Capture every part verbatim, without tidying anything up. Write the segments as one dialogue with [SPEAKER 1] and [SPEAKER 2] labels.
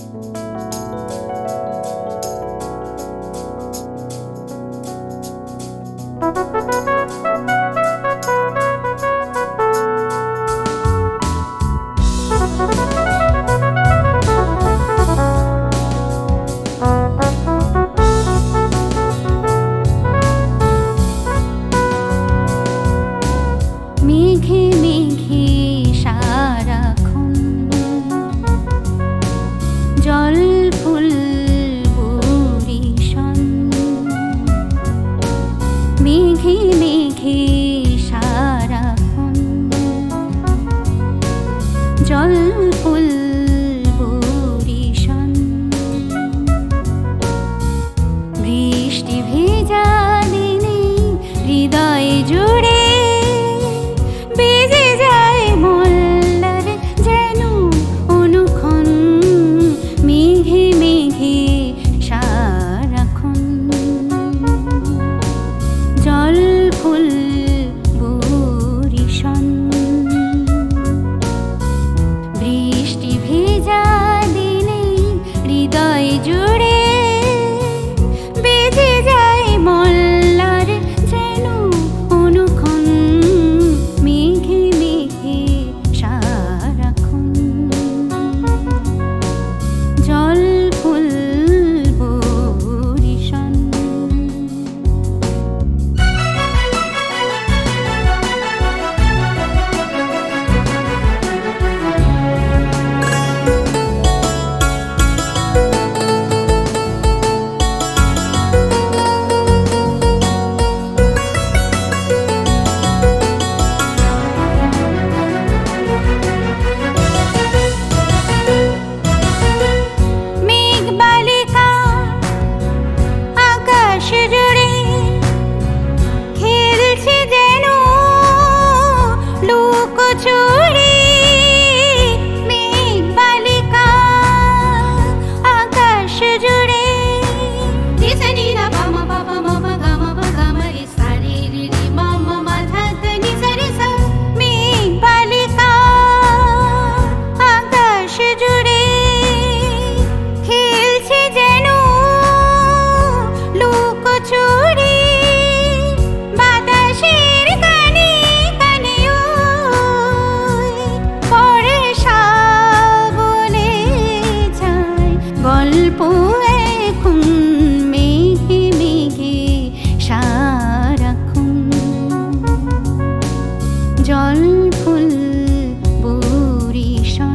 [SPEAKER 1] মেঘে মেঘে সারাক্ষণ জল ফুল বরিশন, মেঘে মেঘে সারাক্ষণ জল ফুল বরিশন, বৃষ্টি ভেজা দিনে হৃদয় জুড়ে বেজে যায় মল্লার যেন অনুক্ষণ, মেঘে মেঘে সারাক্ষণ জল ফুল বরিশন, বৃষ্টি ভেজা দিনে হৃদয় জুড়ে বেজে যায় মল্লার যেন অনুক্ষণ, মেঘে মেঘে সারাক্ষণ জল ফুল বরিশন। মেঘবালিকা আকাশ জুড়ে খেলছে যেন লুকোচুরি, মেঘবালিকা আকাশ জুড়ে মেঘবালিকা আকাশ জুড়ে খেলছে যেন লুকোচুরি, বাতাসের কানে কানে ওই পরে বলে যায় গল্প এখন, মেঘে মেঘে সারাক্ষণ জল ফুল বরিশন।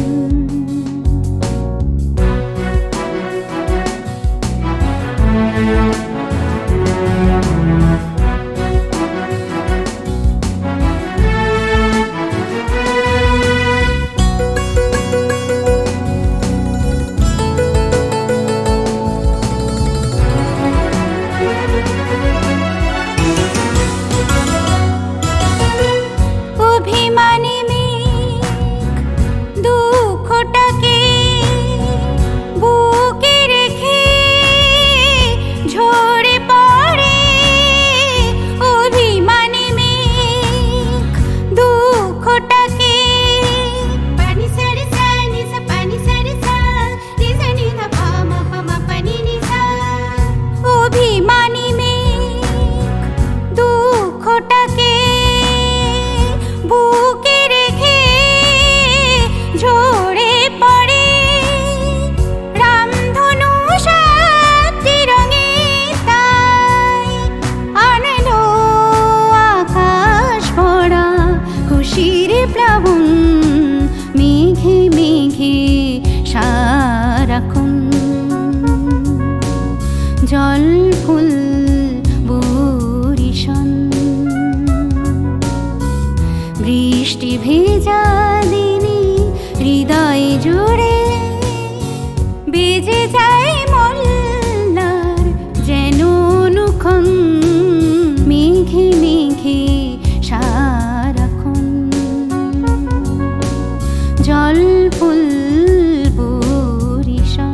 [SPEAKER 1] অভিমানী মেঘ দুঃখটাকে বুকে রেখে ঝরে পড়ে, অভিমানী মেঘ দুঃখটাকে পানি সারি সা নিসা পানি সারি সা নিসা নিধা পামা পামা পানি নিসা, অভিমানী মেঘ দুঃখটাকে বুকে রেখে ঝরে পড়ে, রামধনু সাতটি রঙে তাই আনলো আকাশ ভরা খুশির প্লাবন, মেঘে মেঘে সারাক্ষণ জল ফুল বরিশন, বৃষ্টি ভেজা দিনে হৃদয় জুড়ে বেজে যায় মল্লার যেন অনুক্ষণ, মেঘে মেঘে সারাক্ষণ জল ফুল বরিশন।